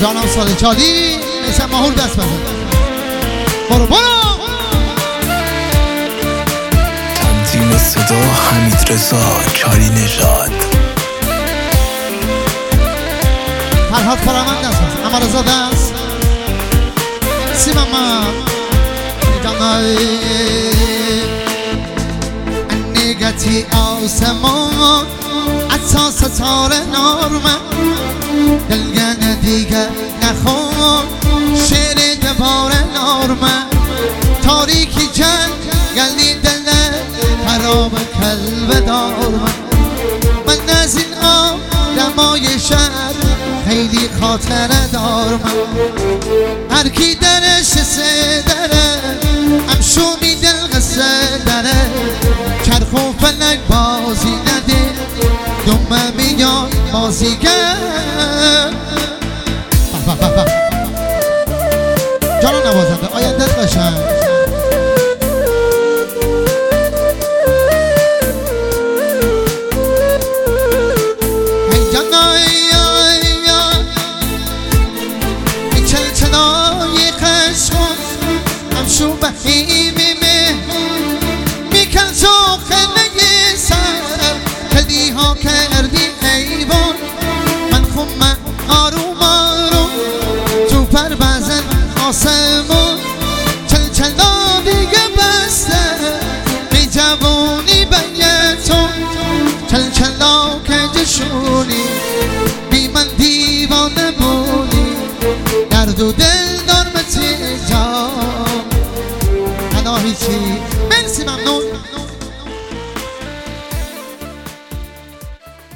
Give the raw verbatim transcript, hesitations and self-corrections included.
جانم سال چالی میسم ماهور دست بزن. برو برو. تنظیم صدا حمید رضا چالی نژاد. فرهاد کارمند دست بزن. اما رضا دست سی ماما نگتی آسمان حتی ستاره نارمه دلگن دیگه نخون شعر دوباره نارمه تاریکی جنگ گلی دله خراب کلب دارمه من از این آدمای شهر خیلی خاطره دارمه هر کی درش سه دره همشو میدل قصه دره چرخ و فلک بازی نده دمه میاد بازیگر. جانو نوازنده آینده قشنگ